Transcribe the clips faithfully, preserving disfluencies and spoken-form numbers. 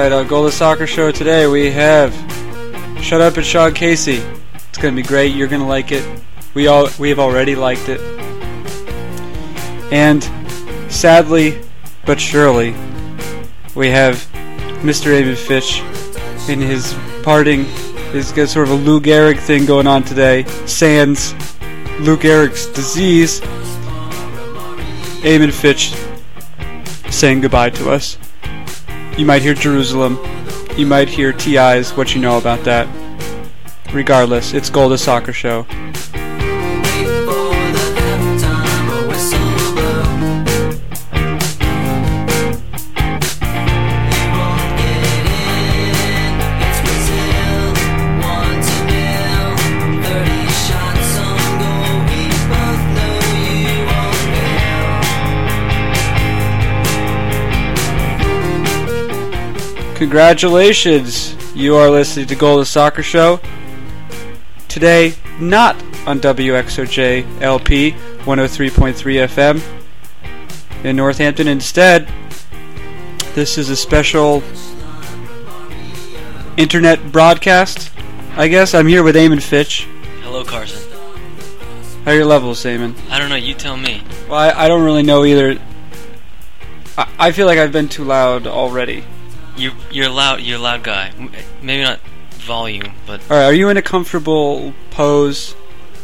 Alright, on Golden Soccer Show today we have Shut Up and Sean Casey. It's going to be great. You're going to like it. We all we have already liked it. And sadly, but surely, we have Mister Eamon Fitch in his parting. He's got sort of a Lou Gehrig thing going on today. Sans Lou Gehrig's disease. Eamon Fitch saying goodbye to us. You might hear Jerusalem. You might hear T I's What You Know About That. Regardless, it's Golden Soccer Show. Congratulations! You are listening to Golden Soccer Show. Today, not on W X O J L P one oh three point three F M in Northampton. Instead, this is a special internet broadcast, I guess. I'm here with Eamon Fitch. Hello, Carson. How are your levels, Eamon? I don't know, you tell me. Well, I, I don't really know either. I, I feel like I've been too loud already. You, you're loud. You're a loud guy. Maybe not volume, but all right. Are you in a comfortable pose?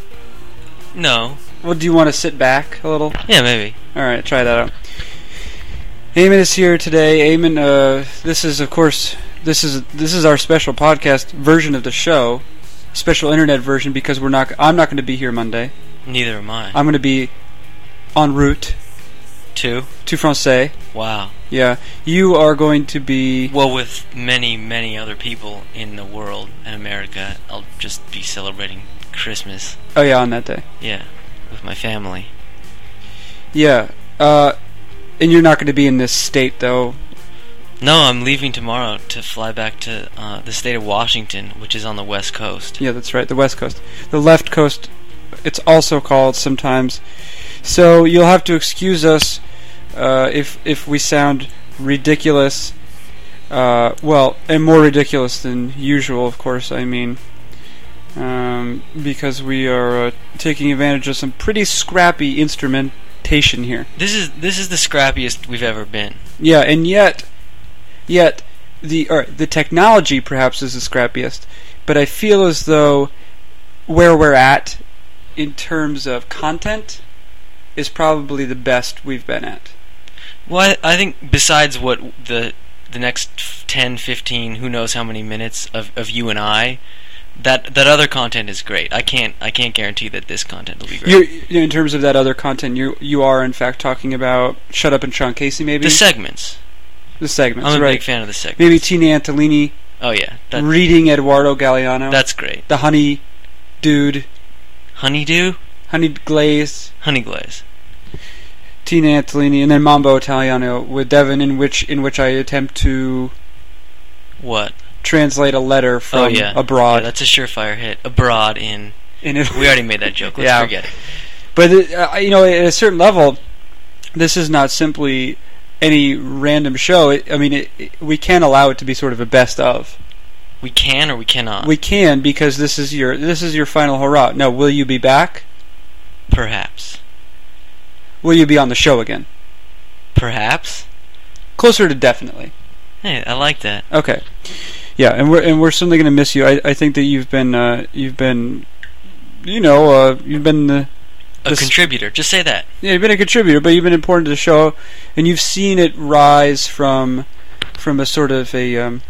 No. Well, do you want to sit back a little? Yeah, maybe. All right, try that out. Eamon is here today. Eamon, uh, this is of course this is this is our special podcast version of the show, special internet version because we're not. I'm not going to be here Monday. Neither am I. I'm going to be en route to to Francais. Wow. Yeah, you are going to be... Well, with many, many other people in the world and America, I'll just be celebrating Christmas. Oh, yeah, on that day. Yeah, with my family. Yeah, uh, and you're not going to be in this state, though. No, I'm leaving tomorrow to fly back to uh, the state of Washington, which is on the West Coast. Yeah, that's right, the West Coast. The left coast, it's also called sometimes. So you'll have to excuse us Uh, if if we sound ridiculous, uh, well, and more ridiculous than usual, of course, I mean, um, because we are uh, taking advantage of some pretty scrappy instrumentation here. This is this is the scrappiest we've ever been. Yeah, and yet, yet the or the technology perhaps is the scrappiest, but I feel as though where we're at in terms of content is probably the best we've been at. Well, I, I think besides what the the next ten, fifteen, who knows how many minutes of, of you and I, that that other content is great. I can't I can't guarantee that this content will be great. You're, in terms of that other content, you you are in fact talking about Shut Up and Sean Casey, maybe? The segments. The segments, I'm a right. big fan of the segments. Maybe Tina Antolini. Oh, yeah. That, reading Eduardo Galeano. That's great. The Honey Dude. Honeydew? Honey Glaze. Honey Glaze. Tina Antolini, and then Mambo Italiano with Devin, in which in which I attempt to what translate a letter from oh, yeah. abroad. Yeah, that's a surefire hit. Abroad in. in it. We already made that joke. Let's yeah. forget it. But uh, you know, at a certain level, this is not simply any random show. It, I mean, it, it, we can allow it to be sort of a best of. We can or we cannot. We can because this is your this is your final hurrah. Now, will you be back? Perhaps. Will you be on the show again? Perhaps. Closer to definitely. Hey, I like that. Okay. Yeah, and we're and we're certainly going to miss you. I I think that you've been uh, you've been, you know, uh, you've been the, a the contributor. Just say that. Yeah, you've been a contributor, but you've been important to the show, and you've seen it rise from from a sort of a um,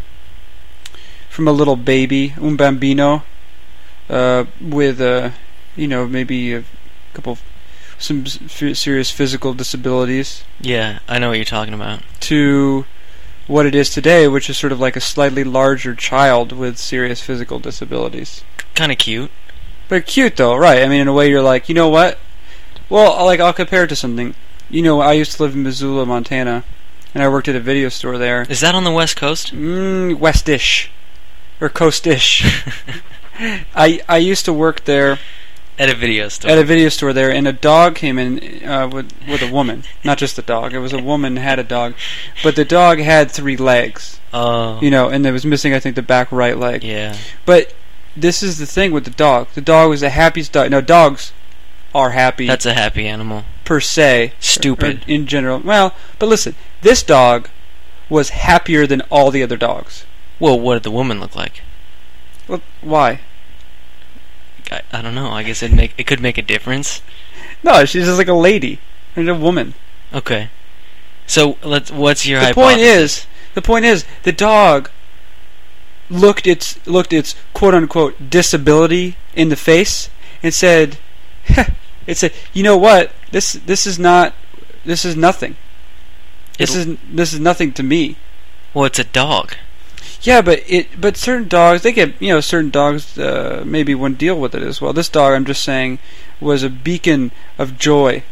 from a little baby, un bambino, uh, with uh, you know, maybe a couple. Some f- serious physical disabilities. Yeah, I know what you're talking about. To what it is today, which is sort of like a slightly larger child with serious physical disabilities. Kind of cute. But cute though, right? I mean, in a way you're like, you know what? Well, I'll, like I'll compare it to something. You know, I used to live in Missoula, Montana, and I worked at a video store there. Is that on the West Coast? Mm, Westish. Or coastish. I I used to work there. At a video store. At a video store there, and a dog came in uh, with with a woman, not just a dog. It was a woman had a dog, but the dog had three legs. Oh. You know, and it was missing, I think, the back right leg. Yeah. But this is the thing with the dog. The dog was the happiest dog. Now, dogs are happy. That's a happy animal. Per se. Stupid. Or, or in general. Well, but listen, this dog was happier than all the other dogs. Well, what did the woman look like? Well, why? I, I don't know. I guess it make it could make a difference. No, she's just like a lady and a woman. Okay. So let's. What's your the hypothesis? point is, the point is, the dog looked its looked its quote unquote disability in the face and said, "It said, you know what? This this is not. This is nothing. This It'll, is this is nothing to me." Well, it's a dog. Yeah, but it but certain dogs, they get, you know, certain dogs uh, maybe wouldn't deal with it as well. This dog, I'm just saying, was a beacon of joy.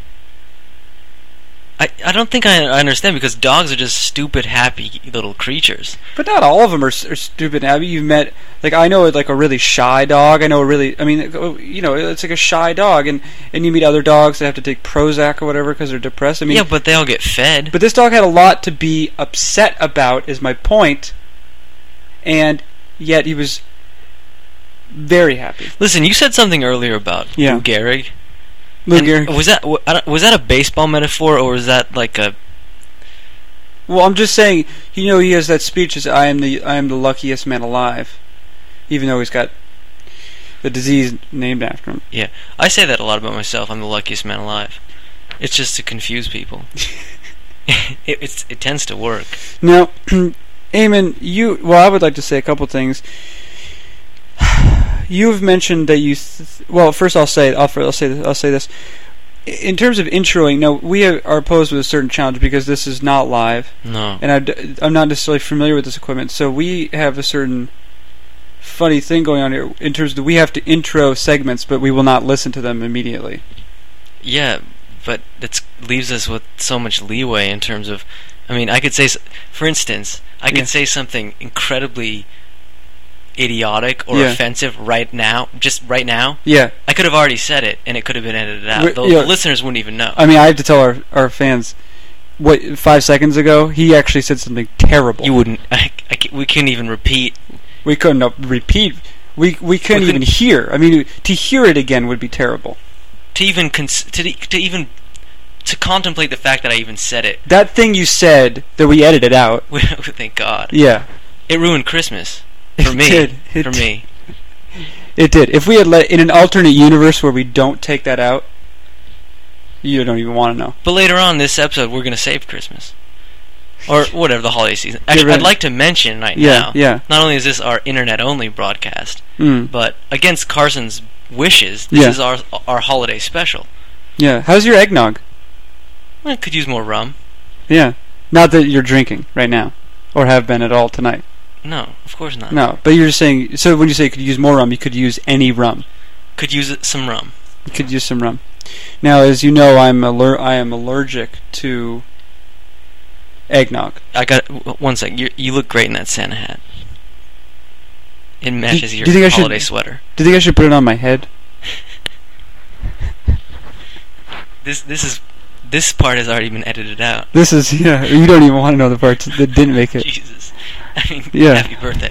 I, I don't think I understand, because dogs are just stupid, happy little creatures. But not all of them are, are stupid. Abby, you've met, like, I know like a really shy dog. I know a really, I mean, you know, it's like a shy dog, and, and you meet other dogs that have to take Prozac or whatever because they're depressed. I mean, yeah, but they all get fed. But this dog had a lot to be upset about, is my point. And yet he was very happy. Listen, you said something earlier about yeah. Lou Gehrig. Lou Gehrig. Was that was that a baseball metaphor, or was that like a? Well, I'm just saying. You know, he has that speech: "Is I am the I am the luckiest man alive," even though he's got the disease named after him. Yeah, I say that a lot about myself. I'm the luckiest man alive. It's just to confuse people. it it's, it tends to work. Now. Eamon, you. Well, I would like to say a couple things. You've mentioned that you. Th- well, first I'll say I'll, I'll say this, I'll say this. In terms of introing, now we are posed with a certain challenge because this is not live. No. And I, I'm not necessarily familiar with this equipment, so we have a certain funny thing going on here in terms of we have to intro segments, but we will not listen to them immediately. Yeah, but it leaves us with so much leeway in terms of. I mean, I could say, for instance, I could yeah. say something incredibly idiotic or yeah. offensive right now, just right now. Yeah. I could have already said it, and it could have been edited out. The, yeah. the listeners wouldn't even know. I mean, I have to tell our, our fans, what, five seconds ago, he actually said something terrible. You wouldn't. I, I, we couldn't even repeat. We couldn't uh, repeat. We we couldn't we even hear. I mean, to hear it again would be terrible. To even cons- to, to even... to contemplate the fact that I even said it. That thing you said that we edited out. Thank God. Yeah. It ruined Christmas. For it me. Did. It for did. me. It did. If we had let in an alternate universe where we don't take that out, you don't even want to know. But later on this episode, we're going to save Christmas. Or whatever, the holiday season. Actually, I'd like to mention right yeah, now, yeah. not only is this our internet-only broadcast, mm. but against Carson's wishes, this yeah. is our our holiday special. Yeah. How's your eggnog? I could use more rum. Yeah. Not that you're drinking right now, or have been at all tonight. No, of course not. No, but you're just saying, so when you say you could use more rum, you could use any rum. Could use some rum. You could use some rum. Now, as you know, I'm aller- I am allergic to eggnog. I got, one sec, you you look great in that Santa hat. It matches do, your do you think holiday I should, sweater. Do you think I should put it on my head? This this is this part has already been edited out. This is yeah. You don't even want to know the parts that didn't make it. Jesus, I mean, yeah. Happy birthday.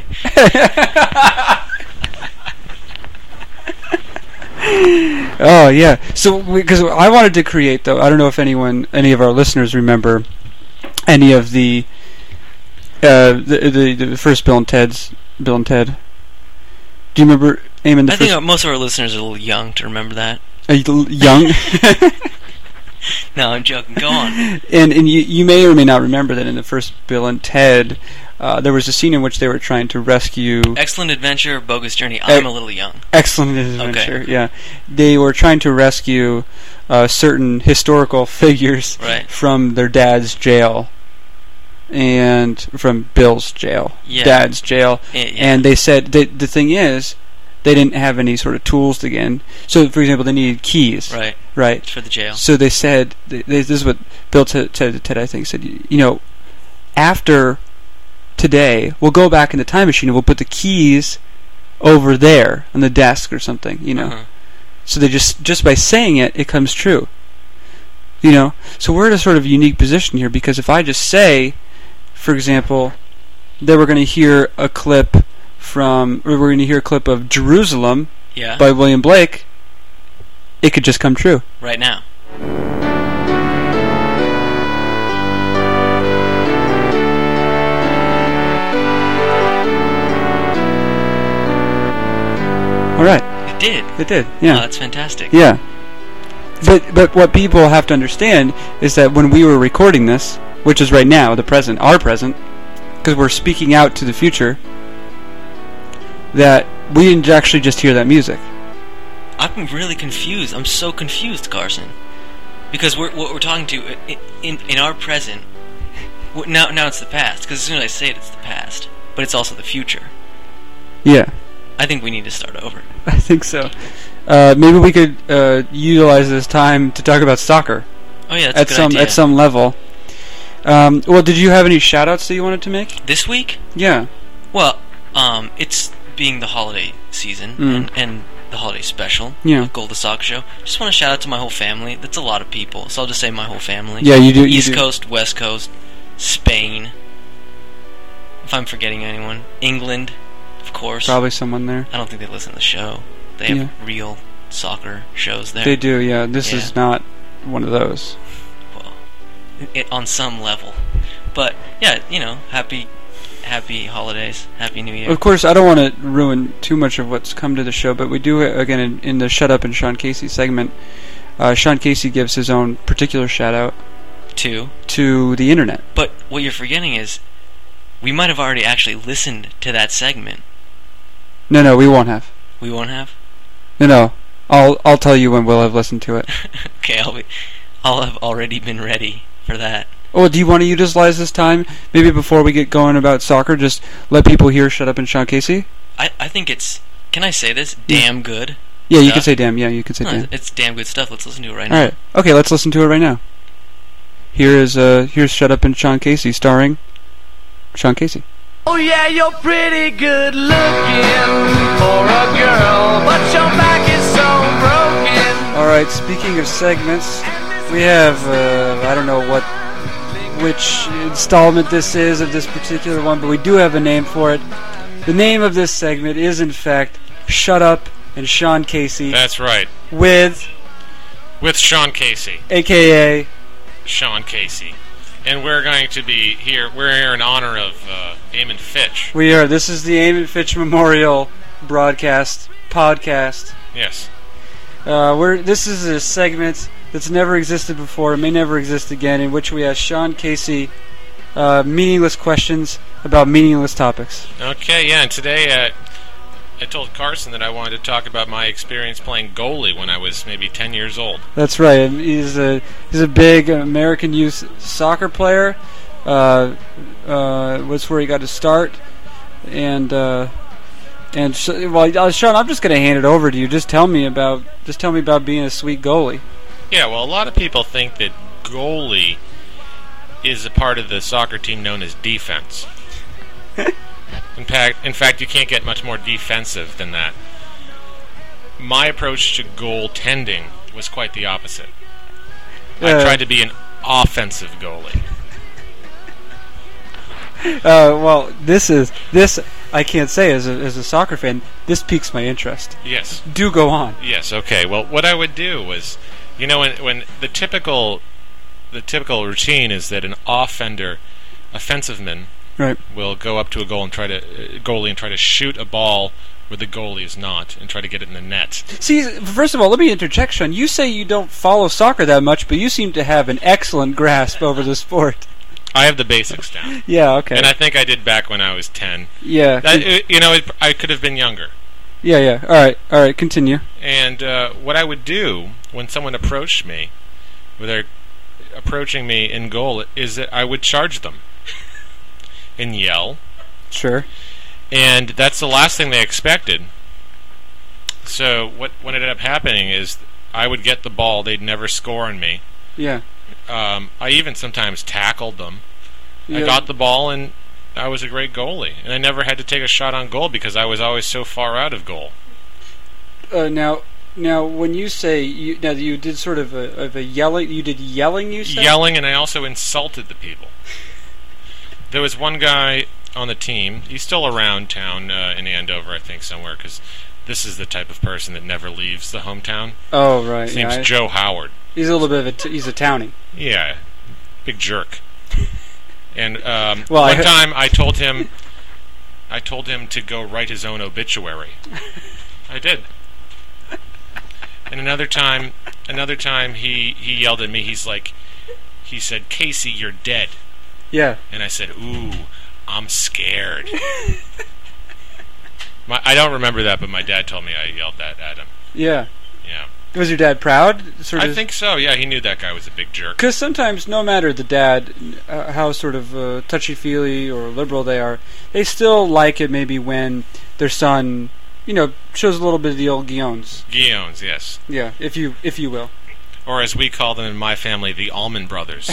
Oh yeah. So because I wanted to create though, I don't know if anyone, any of our listeners remember any of the uh, the, the the first Bill and Ted's Bill and Ted. Do you remember? Eamon, the I first think most of our listeners are a little young to remember that. Are you young? No, I'm joking. Go on. And and you you may or may not remember that in the first Bill and Ted, uh, there was a scene in which they were trying to rescue. Excellent Adventure, Bogus Journey. I'm e- a little young. Excellent Adventure. Okay. Yeah, they were trying to rescue uh, certain historical figures right. from their dad's jail, and from Bill's jail, yeah. dad's jail, yeah, yeah. and they said that the thing is, they didn't have any sort of tools to get in. So, for example, they needed keys. Right. Right. For the jail. So they said, they, they, this is what Bill Ted, Ted, Ted, I think, said, you know, after today, we'll go back in the time machine and we'll put the keys over there on the desk or something, you know. Uh-huh. So they just just by saying it, it comes true. You know, so we're in a sort of unique position here because if I just say, for example, that we're going to hear a clip from, or we're going to hear a clip of Jerusalem Yeah. by William Blake, it could just come true. Right now. All right, It did. it did. Oh, Yeah, that's fantastic. yeah. But but what people have to understand is that when we were recording this, which is right now, the present, our present, because we're speaking out to the future, that we didn't actually just hear that music. I'm really confused. I'm so confused, Carson. Because we're what we're talking to in in, in our present. w- Now now it's the past. Because as soon as I say it, it's the past. But it's also the future. Yeah, I think we need to start over. I think so. Uh, maybe we could uh, utilize this time to talk about soccer Oh yeah, that's at a good some idea. at some level. Um, well, did you have any shout-outs that you wanted to make? This week? Yeah. Well, um, it's being the holiday season Mm. and, and the holiday special. Yeah. The Gold the Sock Show. Just want to shout out to my whole family. That's a lot of people, so I'll just say my whole family. Yeah, you do. You East do. Coast, West Coast, Spain. If I'm forgetting anyone, England, of course. Probably someone there. I don't think they listen to the show. They have Yeah. real soccer shows there. They do. Yeah. This Yeah. is not one of those. Well, it, on some level, but yeah, you know, happy, happy holidays, happy New Year. Of course, I don't want to ruin too much of what's come to the show, but we do, uh, again, in, in the Shut Up and Sean Casey segment, uh, Sean Casey gives his own particular shout-out Too. to the internet. But what you're forgetting is, we might have already actually listened to that segment. No, no, we won't have. We won't have. No, no. I'll I'll tell you when we'll have listened to it. Okay, I'll be, I'll have already been ready for that. Oh, do you want to utilize this time? Maybe before we get going about soccer, just let people hear Shut Up and Sean Casey? I, I think it's. Can I say this? Damn good. Yeah, you Stuff. can say damn. Yeah, you can say No, damn. it's damn good stuff. Let's listen to it right now. Alright. Okay, let's listen to it right now. Here is uh here's Shut Up and Sean Casey starring Sean Casey. Oh yeah, you're pretty good looking for a girl, but your back is so broken. Alright, speaking of segments, we have uh I don't know what which installment this is of this particular one, but we do have a name for it. The name of this segment is in fact Shut Up and Sean Casey That's right. with With Sean Casey. aka Sean Casey. And we're going to be here, we're here in honor of uh, Eamon Fitch. we are this is the Eamon Fitch Memorial broadcast podcast. Yes. Uh, we're, this is a segment that's never existed before, may never exist again, in which we ask Sean Casey uh, meaningless questions about meaningless topics. Okay, yeah, and today uh, I told Carson that I wanted to talk about my experience playing goalie when I was maybe ten years old. That's right. He's a he's a big American youth soccer player. Uh, uh, was where he got to start, and uh, and sh- well, uh, Sean, I'm just going to hand it over to you. Just tell me about just tell me about being a sweet goalie. Yeah, well, a lot of people think that goalie is a part of the soccer team known as defense. In fact, in fact, you can't get much more defensive than that. My approach to goaltending was quite the opposite. I Uh, tried to be an offensive goalie. Uh, well, this is this I can't say as a as a soccer fan. This piques my interest. Yes. Do go on. Yes, okay. Well, what I would do was, you know, when when the typical the typical routine is that an offender, offensive man, Right. will go up to a goal and try to uh, goalie and try to shoot a ball where the goalie is not and try to get it in the net. See, first of all, let me interject, Sean. You say you don't follow soccer that much, but you seem to have an excellent grasp over the sport. I have the basics down. Yeah. Okay. And I think I did back when I was ten. yeah. That, uh, you know, it, I could have been younger. yeah. Yeah. All right. All right. Continue. And uh, what I would do when someone approached me, when they're approaching me in goal, is that I would charge them and yell. Sure. And that's the last thing they expected. So what what ended up happening is I would get the ball, they'd never score on me. Yeah. Um, I even sometimes tackled them. I Yeah. got the ball and I was a great goalie. And I never had to take a shot on goal because I was always so far out of goal. Uh, now, Now, when you say you, now you did sort of a, of a yelling, you did yelling. You said Yelling, and I also insulted the people. There was one guy on the team. He's still around town uh, in Andover, I think, somewhere, because this is the type of person that never leaves the hometown. Oh, right. His name's yeah, I- Joe Howard. He's a little bit of a t- he's a townie. Yeah, big jerk. And um, Well, I one he- time I told him, I told him to go write his own obituary. I did. And another time, another time he, he yelled at me. He's like, he said, "Casey, you're dead." Yeah. And I said, "Ooh, I'm scared." my, I don't remember that, but my dad told me I yelled that at him. Yeah. Yeah. Was your dad proud? Sort I of, think so. Yeah, he knew that guy was a big jerk. Because sometimes, no matter the dad, uh, how sort of uh, touchy-feely or liberal they are, they still like it maybe when their son, you know, shows a little bit of the old guillons. Guillons, yes. Yeah, if you if you will. Or as we call them in my family, the Allman Brothers.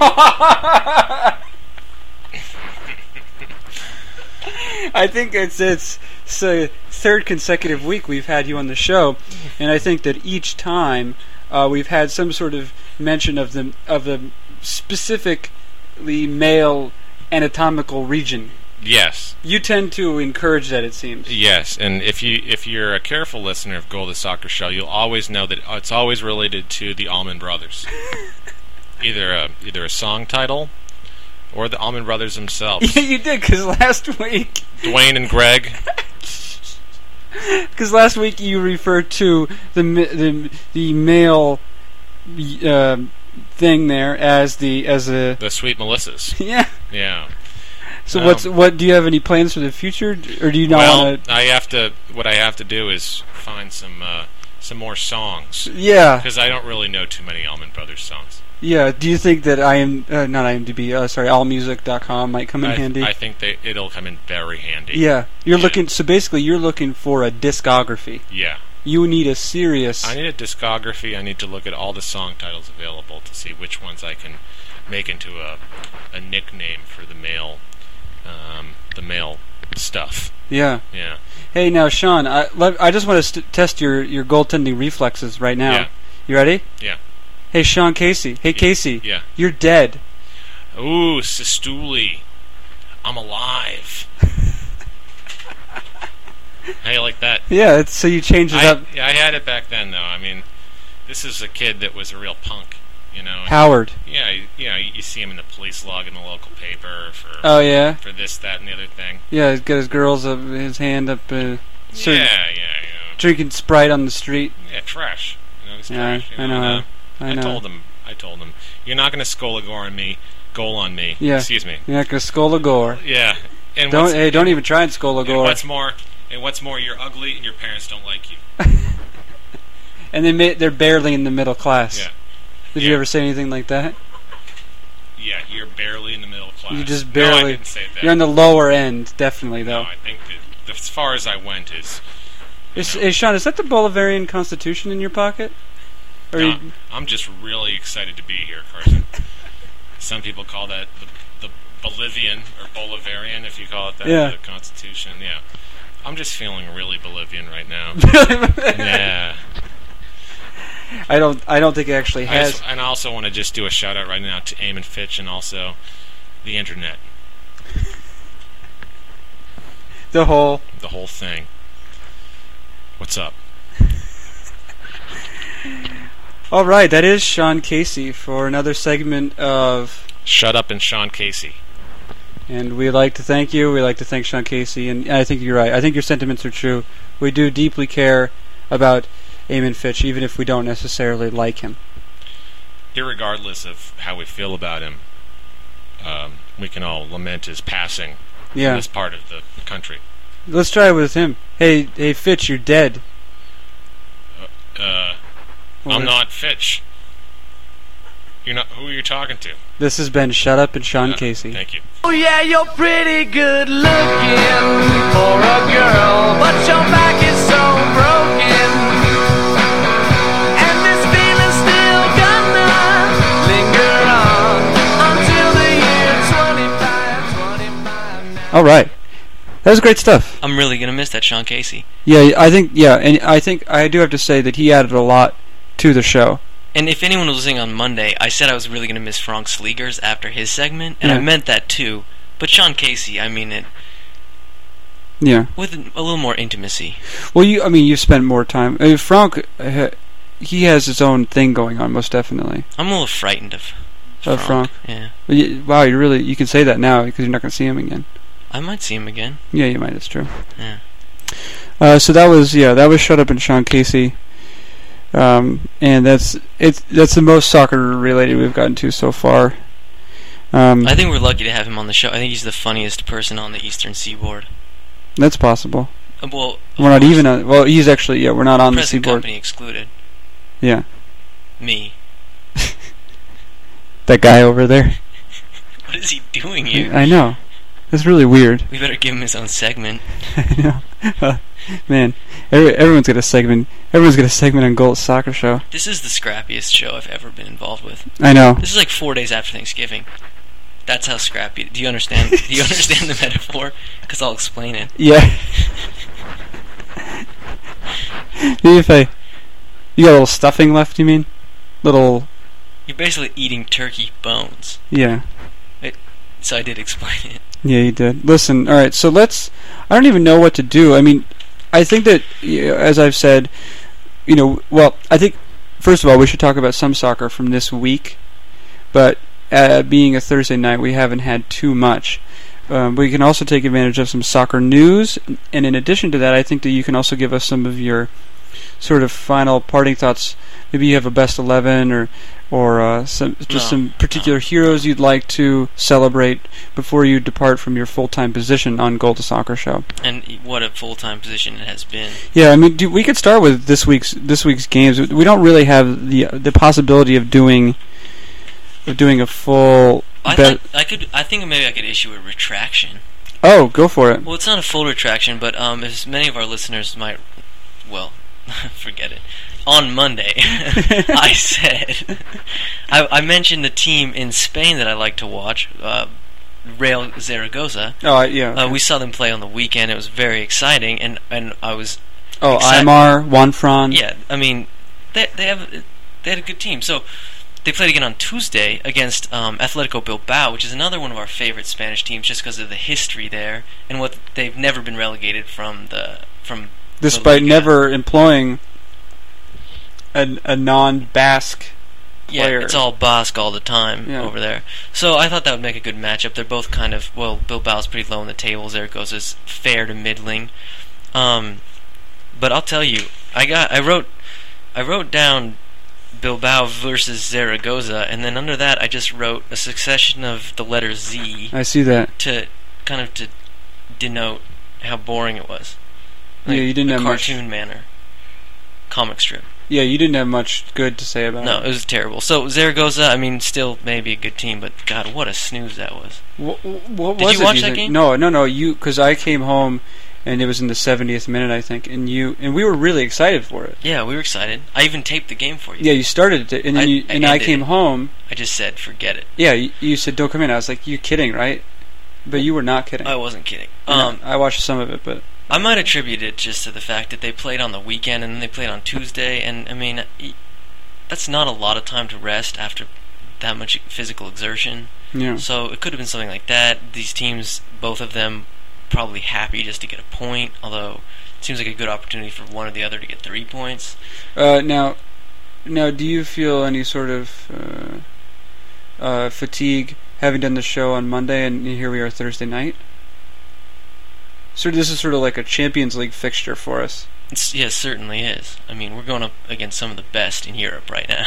I think it's it's, it's a third consecutive week we've had you on the show, and I think that each time uh, we've had some sort of mention of the of the specifically male anatomical region. Yes. You tend to encourage that, it seems. Yes, and if you if you're a careful listener of Goal the Soccer Show, you'll always know that it's always related to the Allman Brothers. either a either a song title or the Allman Brothers themselves. Yeah, you did, because last week... Dwayne and Greg. Because last week you referred to the ma- the, the male uh, thing there as the as a... The Sweet Melissas. Yeah. Yeah. So Um, what's what? Do you have any plans for the future, or do you not Well, want to... I have to. What I have to do is find some uh, some more songs, Yeah. because I don't really know too many Allman Brothers songs. Yeah, do you think that I am uh, not IMDb? Uh, sorry, all music dot com might come in I, handy? I think they it'll come in very handy. yeah, you're Yeah. looking. So basically, you're looking for a discography. Yeah. You need a serious. I need a discography. I need to look at all the song titles available to see which ones I can make into a a nickname for the male um, the male stuff. Yeah. Yeah. Hey, now, Sean, I let, I just want to st- test your your goaltending reflexes right now. Yeah. You ready? Yeah. Hey, Sean Casey. Hey, Casey. Yeah. You're dead. Ooh, Sistuli. I'm alive. How you like that? Yeah. It's, so you changed it I, up. yeah, I had it back then, though. I mean, this is a kid that was a real punk, you know. and- Howard. Yeah, you, you know, you see him in the police log in the local paper for Oh yeah. for this, that, and the other thing. Yeah. He's got his girls up, his hand up, uh, certain- Yeah, yeah, yeah. drinking Sprite on the street. Yeah, trash. You know, it's Yeah, trash. You I know, know. and, uh, I I know. told him. I told him. You're not going to skull a gore on me. Goal on me. Yeah. Excuse me. You're not gonna skull a gore. Yeah. And Don't what's, hey, don't even try and skull a and gore. what's more, and what's more, you're ugly and your parents don't like you. And they ma- they're barely in the middle class. Yeah. Did Yeah. you ever say anything like that? Yeah, you're barely in the middle class. You just No, I barely. didn't say that. You're on the lower end, definitely though. No, I think that as far as I went is. Is, know. hey, Sean, is that the Bolivarian Constitution in your pocket? Or No, you, I'm just really excited to be here, Carson. Some people call that the, the Bolivian or Bolivarian, if you call it that, Yeah. the Constitution. Yeah, I'm just feeling really Bolivian right now. Yeah, I don't. I don't think it actually I has. just, and I also want to just do a shout out right now to Eamon Fitch and also the internet, The whole. the whole thing. What's up? All right, that is Sean Casey for another segment of. Shut up and Sean Casey. And we'd like to thank you. We'd like to thank Sean Casey, and I think you're right. I think your sentiments are true. We do deeply care about Eamon Fitch, even if we don't necessarily like him. Irregardless of how we feel about him, um, we can all lament his passing in Yeah. this part of the country. Let's try it with him. Hey, hey, Fitch, you're dead. Uh, Well, I'm not Fitch. You're not. Who are you talking to? This has been Shut Up and Sean Uh, Casey. Thank you. Oh yeah, you're pretty good looking for a girl, but your back is so broken. And this feeling's still gonna linger on until the year twenty-five, twenty-five now. All right. That was great stuff. I'm really gonna miss that Sean Casey. Yeah, I think. Yeah, and I think I do have to say that he added a lot to the show. And if anyone was listening on Monday, I said I was really gonna miss Frank Sliegers after his segment, and Yeah. I meant that too. But Sean Casey, I mean it Yeah. with a little more intimacy. Well, you. I mean, you spent more time. I mean, Frank, uh, he has his own thing going on, most definitely. I'm a little frightened of Of Frank. Yeah, But you, wow, you really you can say that now because you're not going to see him again. I might see him again. Yeah, you might. That's true. Yeah. Uh, so that was yeah, that was Shut Up and Sean Casey, um, and that's it's that's the most soccer related we've gotten to so far. Um, I think we're lucky to have him on the show. I think he's the funniest person on the Eastern Seaboard. that's possible. Uh, Well, We're not even on. Well, he's actually yeah, we're not on the present seaboard. company excluded. Yeah, Me. that guy over there. What is he doing here? I know. That's really weird. We better give him his own segment. I know. Uh, man, every, everyone's got a segment. Everyone's got a segment on Gold Soccer Show. This is the scrappiest show I've ever been involved with. I know. This is like four days after Thanksgiving. That's how scrappy. Do you understand? Do you understand the metaphor? Because I'll explain it. Yeah. Maybe if I, you got a little stuffing left? You mean? Little. You're basically eating turkey bones. Yeah. So I did explain it. Yeah, you did. Listen, all right. So let's. I don't even know what to do. I mean, I think that, yeah, as I've said, you know, well, I think first of all we should talk about some soccer from this week, but uh, being a Thursday night, we haven't had too much. Um, we can also take advantage of some soccer news, and in addition to that, I think that you can also give us some of your sort of final parting thoughts. Maybe you have a best eleven or or uh, some just No, some particular no. heroes you'd like to celebrate before you depart from your full-time position on Gold to Soccer Show. And what a full-time position it has been. Yeah, I mean, do, we could start with this week's this week's games. We don't really have the the possibility of doing of doing a full. I bet- thought I could. I think maybe I could issue a retraction. Oh, go for it. Well, it's not a full retraction, but um, as many of our listeners might, well, forget it. On Monday, I said I, I mentioned the team in Spain that I like to watch, uh, Real Zaragoza. Oh, I- yeah. Uh, we saw them play on the weekend. It was very exciting, and, and I was oh, excited. Aymar, Juanfran. Yeah, I mean, they they have they had a good team. So they played again on Tuesday against um, Atletico Bilbao, which is another one of our favorite Spanish teams, just because of the history there and what they've never been relegated from the from. Despite the Liga. never employing a, a non-Basque Yeah, player. it's all Basque all the time Yeah. over there. So I thought that would make a good matchup. They're both kind of, well, Bilbao's pretty low in the tables. Zaragoza's fair to middling. Um, but I'll tell you, I got, I wrote, I wrote down Bilbao versus Zaragoza, and then under that I just wrote a succession of the letter Z I see that. to kind of to denote how boring it was. Yeah, you didn't a have much- cartoon manner, comic strip. Yeah, you didn't have much good to say about No, it. it was terrible. So Zaragoza, I mean, still maybe a good team, but God, what a snooze that was. What, what Did was you it, watch you that think? game? No, no, no. You because I came home and it was in the seventieth minute, I think, and you and we were really excited for it. Yeah, we were excited. I even taped the game for you. Yeah, you started it, and then I- you, I and I ended came it. home. I just said, forget it. Yeah, you, you said don't come in. I was like, you're kidding, right? But you were not kidding. I wasn't kidding. And Um, I watched some of it, but I might attribute it just to the fact that they played on the weekend and then they played on Tuesday, and I mean, y- that's not a lot of time to rest after that much physical exertion. yeah. So it could have been something like that. These teams, both of them, probably happy just to get a point, although it seems like a good opportunity for one or the other to get three points. Uh, now, now, do you feel any sort of uh, uh, fatigue having done the show on Monday, and here we are Thursday night? So this is sort of like a Champions League fixture for us. It's, yeah, it certainly is. I mean, we're going up against some of the best in Europe right now.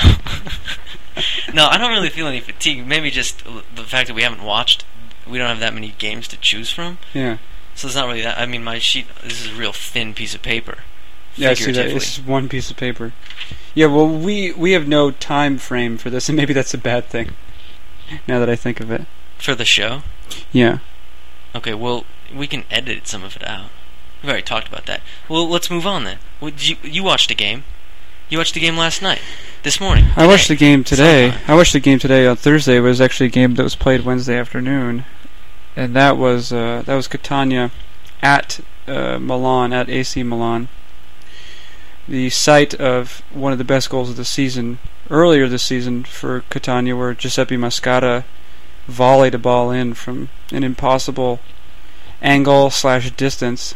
No, I don't really feel any fatigue. Maybe just the fact that we haven't watched. We don't have that many games to choose from. Yeah. So it's not really that. I mean, my sheet, this is a real thin piece of paper. Yeah, I see that. figuratively. It's just one piece of paper. Yeah, well, we we have no time frame for this, and maybe that's a bad thing. Now that I think of it. For the show? Yeah. Okay, well, we can edit some of it out. We've already talked about that. Well, let's move on then. Well, did you, you watched the game. You watched the game last night. This morning. I watched the today. game today. Sometime. I watched the game today on Thursday. It was actually a game that was played Wednesday afternoon, and that was uh, that was Catania at uh, Milan, at A C Milan. The site of one of the best goals of the season, earlier this season for Catania, where Giuseppe Mascata volleyed a ball in from an impossible angle slash distance.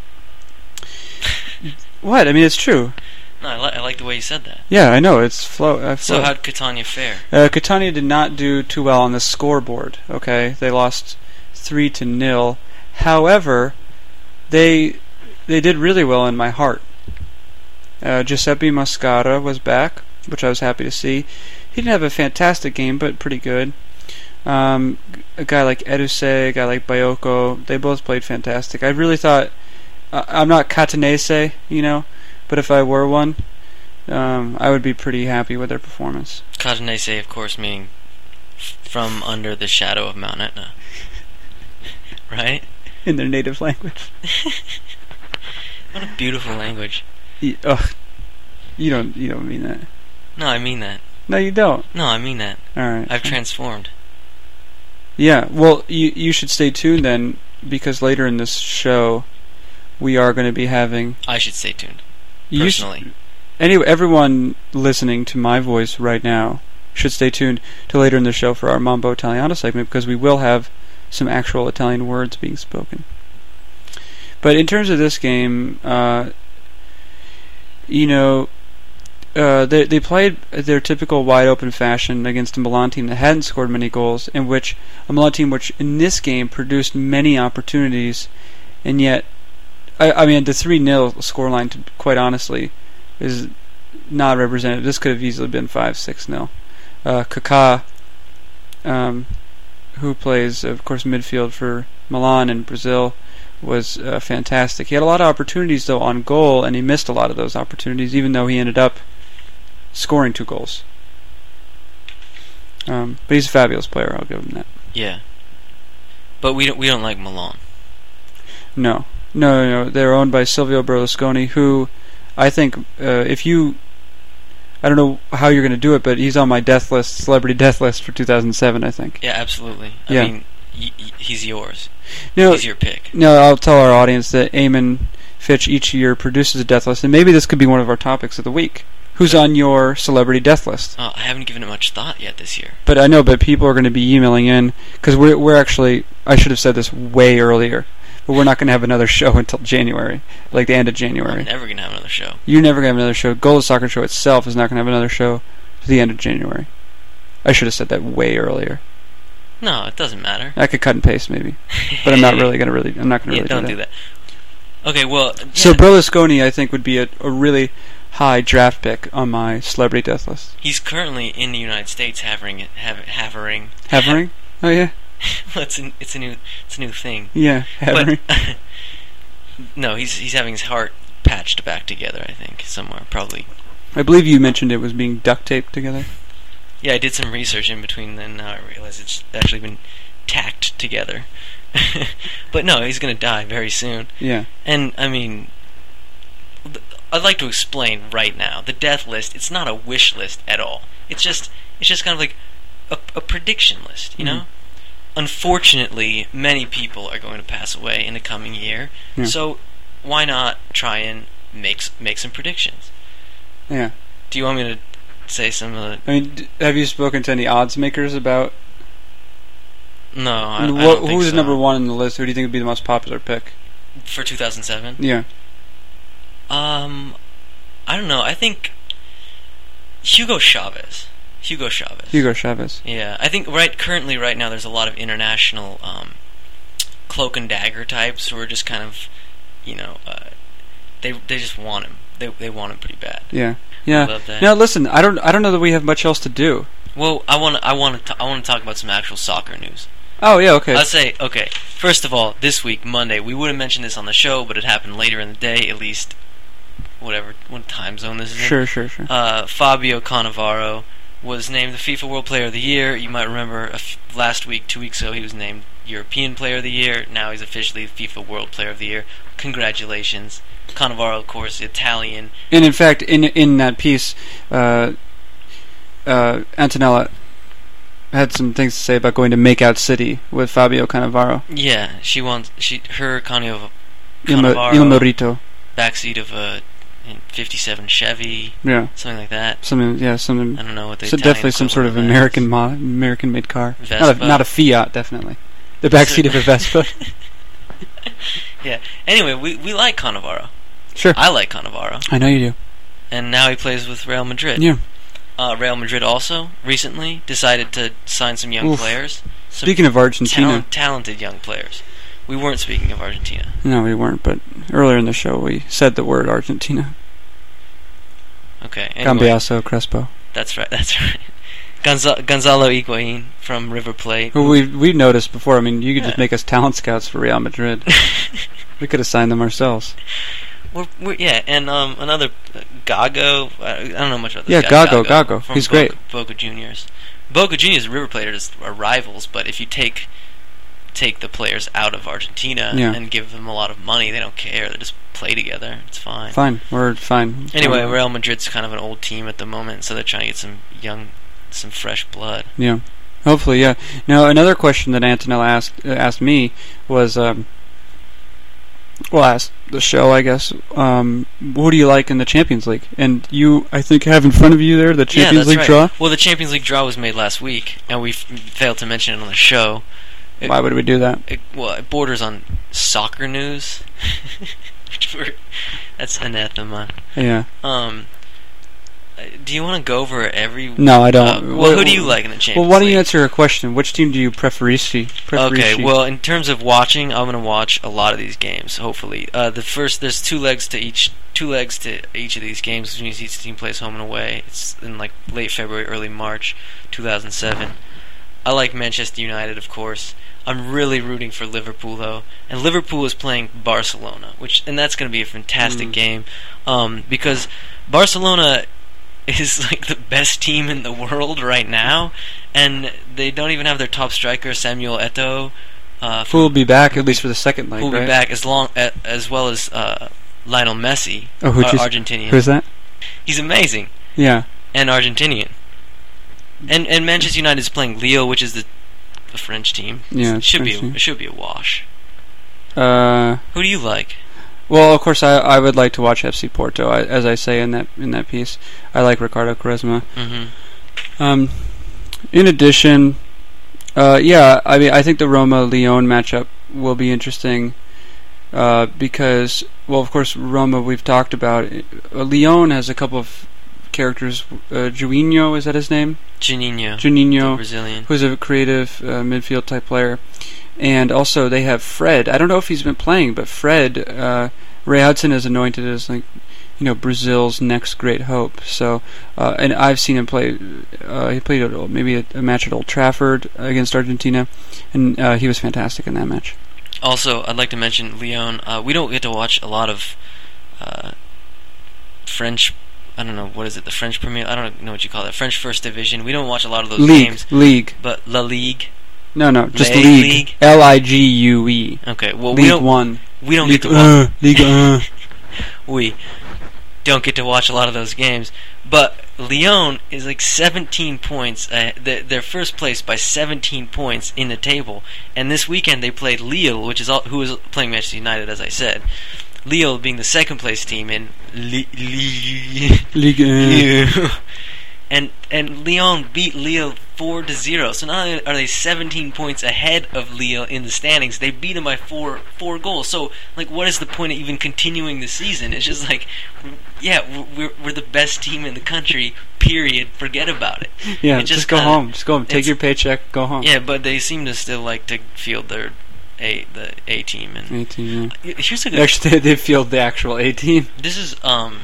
What? I mean, it's true. No, I, li- I like the way you said that. Yeah, I know. It's flow. Uh, So flow. how'd Catania fare? Uh, Catania did not do too well on the scoreboard. Okay, they lost three to nil. However, they they did really well in my heart. Uh, Giuseppe Mascara was back, which I was happy to see. He didn't have a fantastic game, but pretty good. Um, a guy like Eduse, a guy like Bayoko, they both played fantastic. I really thought uh, I'm not Catanese, you know, but if I were one, um, I would be pretty happy with their performance. Catanese, of course, meaning f- from under the shadow of Mount Etna. Right? In their native language. What a beautiful language. Y- Ugh. You don't. You don't mean that. No, I mean that. No, you don't. No, I mean that. All right. I've transformed. Yeah. Well, you you should stay tuned then, because later in this show, we are going to be having. I should stay tuned. You Personally. Sh- anyway, everyone listening to my voice right now should stay tuned to later in the show for our Mambo Italiano segment, because we will have some actual Italian words being spoken. But in terms of this game, uh, you know, uh, they they played their typical wide open fashion against a Milan team that hadn't scored many goals, in which a Milan team which in this game produced many opportunities, and yet, I, I mean, the three nil scoreline, to, quite honestly, is not representative. This could have easily been five six nil. Uh, Kaká, um, who plays, of course, midfield for Milan and Brazil, was uh, fantastic. He had a lot of opportunities, though, on goal, and he missed a lot of those opportunities, even though he ended up scoring two goals. Um, but he's a fabulous player, I'll give him that. Yeah. But we don't we don't like Milan. No. No, no, no. They're owned by Silvio Berlusconi, who I think, uh, if you... I don't know how you're going to do it, but he's on my death list, celebrity death list for two thousand seven, I think. Yeah, absolutely. I Yeah. mean, y- y- he's yours. No, He's your pick. no, I'll tell our audience that Eamon Fitch each year produces a death list, and maybe this could be one of our topics of the week. Who's on your celebrity death list? Oh, I haven't given it much thought yet this year. But I know, but people are going to be emailing in, because we're, we're actually, I should have said this way earlier, but we're not going to have another show until January, like the end of January. I'm never going to have another show. You're never going to have another show. Gold Soccer Show itself is not going to have another show to the end of January. I should have said that way earlier. No, it doesn't matter. I could cut and paste maybe, but I'm not really going to really. I'm not going to Yeah, really don't do do that. that. Okay, well... So yeah, Berlusconi, I think, would be a, a really high draft pick on my celebrity death list. he's currently in the United States havering... Hav- havering... Havering? Oh yeah, well, it's, an, it's, a new, it's a new thing. yeah, Havering. But... no, he's he's having his heart patched back together, I think, somewhere, probably. I believe you mentioned it was being duct taped together. Yeah, I did some research in between, and now I realize it's actually been tacked together. But no, he's going to die very soon. Yeah. And, I mean, th- I'd like to explain right now. The death list, it's not a wish list at all. It's just it's just kind of like a, a prediction list, you Mhm. know? Unfortunately, many people are going to pass away in the coming year, Yeah. so why not try and make s- make some predictions? Yeah. Do you want me to say some of the... I mean, d- have you spoken to any odds makers about No, I, I and don't what, think who's so. number one on the list? Who do you think would be the most popular pick? For two thousand seven? Yeah. Um, I don't know. I think Hugo Chavez. Hugo Chavez. Hugo Chavez. Yeah, I think right currently, right now, there's a lot of international um, cloak and dagger types who are just kind of, you know, uh, they they just want him. They they want him pretty bad. Yeah. Yeah. love that. Now listen, I don't I don't know that we have much else to do. Well, I want I want to I want to talk about some actual soccer news. Oh yeah, okay. I'll say okay. First of all, this week Monday, we would have mentioned this on the show, but it happened later in the day, at least. Whatever what time zone this is in. Sure, sure, sure. Uh, Fabio Cannavaro was named the FIFA World Player of the Year. You might remember a f- last week, two weeks ago, he was named European Player of the Year. Now he's officially FIFA World Player of the Year. Congratulations. Cannavaro, of course, Italian. And in fact, in in that piece, uh, uh, Antonella had some things to say about going to Makeout City with Fabio Cannavaro. Yeah, she wants she her Cannavaro Il, Mo- Cannavaro, Il Morito. backseat of a fifty-seven Chevy, Yeah. something like that. Something, yeah, something. I don't know what they. So definitely some sort of American mo- American-made car. Not Vespa. a, not a Fiat, definitely. The backseat of a Vespa. Yeah. Anyway, we we like Cannavaro. Sure. I like Cannavaro, I know you do. and now he plays with Real Madrid. Yeah. Uh, Real Madrid also recently decided to sign some young Oof. players. Some Speaking of Argentina. talent, talented young players. We weren't speaking of Argentina. No, we weren't, but earlier in the show we said the word Argentina. Okay. Anyway, Cambiaso, Crespo. that's right. That's right. Gonza- Gonzalo Higuain from River Plate. Who we we noticed before. I mean, you could just Yeah. make us talent scouts for Real Madrid. We could have signed them ourselves. We're, we're, yeah, and um, another uh, Gago. I, I don't know much about this Yeah, guy. Gago, Gago. From He's Boca, great. Boca Juniors. Boca Juniors and River Plate are, just, are rivals, but if you take take the players out of Argentina Yeah. and give them a lot of money, they don't care. They just play together. It's fine. Fine, we're fine. Anyway, Um, Real Madrid's kind of an old team at the moment, so they're trying to get some young, some fresh blood. Yeah, hopefully, yeah. Now, another question that Antonella asked uh, asked me was, um, well, asked the show, I guess. Um, who do you like in the Champions League? And you, I think, have in front of you there the Champions yeah, that's League right. draw. Well, the Champions League draw was made last week, and we f- failed to mention it on the show. It, Why would we do that? It, well, it borders on soccer news. Which we're, that's anathema. Yeah. Um, uh, do you want to go over every? No, I don't. Uh, well, Well, who do you like in the Champions Well, why don't League? you answer a question? Which team do you preferisi? Okay, preferisi? well, in terms of watching, I'm gonna watch a lot of these games. Hopefully, uh, the first there's two legs to each two legs to each of these games, which means each team plays home and away. It's in like late February, early March, two thousand seven. I like Manchester United, of course. I'm really rooting for Liverpool though, and Liverpool is playing Barcelona, which and that's going to be a fantastic Mm. game, um, because Barcelona is like the best team in the world right now, and they don't even have their top striker Samuel Eto'o, uh, Who will be back at least for the second leg, who will right? be back as long a, as well as uh, Lionel Messi, Oh, who'd uh, you s- Argentinian. Who's that? He's amazing Yeah. and Argentinian, and and Manchester United is playing Lille, which is the the French team. Yeah, it it's should be French a, team. it should be a wash. Uh, Who do you like? well, of course, I I would like to watch F C Porto. I, as I say in that in that piece, I like Ricardo Quaresma. Mm-hmm. Um, in addition, uh, yeah, I mean, I think the Roma-Lyon matchup will be interesting uh, because, well, of course, Roma we've talked about. Uh, Lyon has a couple of characters. Uh, Juninho, is that his name? Juninho, the Juninho, Brazilian. who's a creative uh, midfield type player, and also they have Fred. I don't know if he's been playing, but Fred, uh, Ray Hudson is anointed as like, you know, Brazil's next great hope. So, uh, and I've seen him play. Uh, he played at, maybe a, a match at Old Trafford against Argentina, and uh, he was fantastic in that match. Also, I'd like to mention Lyon. Uh, we don't get to watch a lot of uh, French. I don't know what is it. The French Premier. I don't know what you call it. French First Division. We don't watch a lot of those League, games. league. But La Ligue. No, no, just La league. Ligue? L I G U E. Okay. Well, we League don't. One. We don't League get to watch. uh, League uh. We don't get to watch a lot of those games. But Lyon is like seventeen points. Uh, they're, they're first place by seventeen points in the table. And this weekend they played Lille, which is all, who is playing Manchester United, as I said. Lille being the second place team in Li- Li- League uh. and and Lyon beat Lille four to zero. So not only are they seventeen points ahead of Lille in the standings, they beat them by four four goals. So like, what is the point of even continuing the season? It's just like, yeah, we're we're the best team in the country. Period. Forget about it. Yeah, It just, just go kinda- home. Just go home. Take it's- your paycheck. Go home. Yeah, but they seem to still like to field their a the A team. And eighteen. Yeah. here's a good. Actually, they field the actual A team. This is um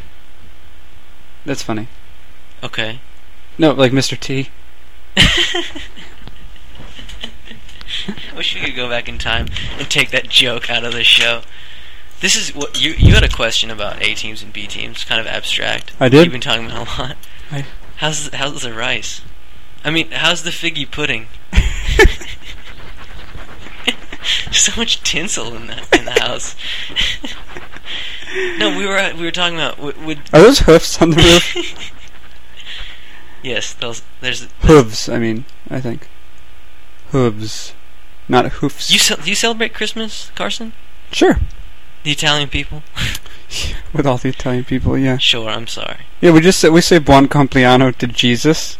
That's funny. okay. No, like Mister T. Wish we could go back in time and take that joke out of the show. This is what you you had a question about A teams and B teams, kind of abstract. I did? You've been talking about a lot. I- How's how's the rice? I mean, how's the figgy pudding? So much tinsel in the in the house. No, we were we were talking about would, would Are those hoofs on the roof? yes, those there's Hooves, I mean, I think. Hooves. Not hoofs. you ce- do you celebrate Christmas, Carson? Sure. The Italian people? With all the Italian people, yeah. Sure, I'm sorry. Yeah, we just say, we say buon compleanno to Jesus.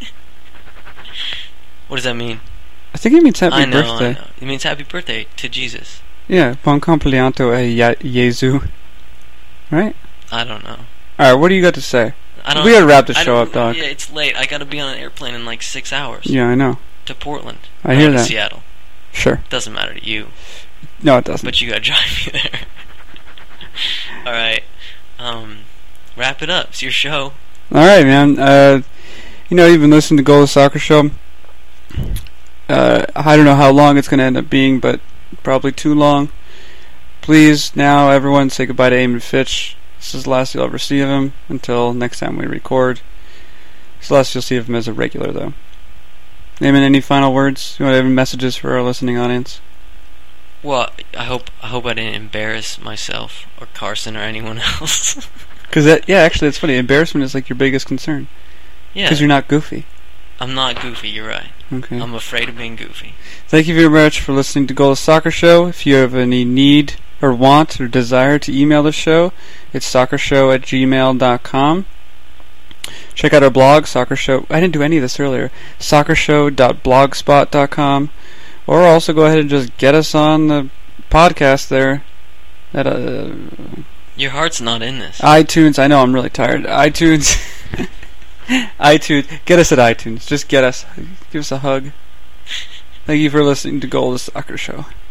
What does that mean? I think it means happy I know, birthday. I know. It means happy birthday to Jesus. Yeah, buon compleanno a Jesu. Right? I don't know. Alright, what do you got to say? I don't We gotta wrap the I show don't- up, dog. Yeah, it's late. I gotta be on an airplane in like six hours. Yeah, I know. To Portland. I not hear to that. Seattle. Sure. Doesn't matter to you. No, it doesn't. But you gotta drive me there. Alright. Um, wrap it up. It's your show. Alright, man. Uh, you know, you've been listening to Goal to Soccer Show. Uh, I don't know how long it's going to end up being, but probably too long. Please, now, everyone, say goodbye to Eamon Fitch. This is the last you'll ever see of him until next time we record. It's the last you'll see of him as a regular, though. Eamon, any final words? You want to have any messages for our listening audience? Well, I hope I hope I didn't embarrass myself or Carson or anyone else. Because that, yeah, actually, it's funny. Embarrassment is like your biggest concern. Yeah. Because you're not goofy. I'm not goofy, you're right. Okay. I'm afraid of being goofy. Thank you very much for listening to Goal to Soccer Show. If you have any need or want or desire to email the show, it's soccershow at gmail dot com. Check out our blog, Soccer Show. I didn't do any of this earlier. soccershow dot blogspot dot com. Or also go ahead and just get us on the podcast there. At uh, Your heart's not in this. iTunes. I know I'm really tired. iTunes. iTunes. Get us at iTunes. Just get us. Give us a hug. Thank you for listening to Goal to Soccer Show.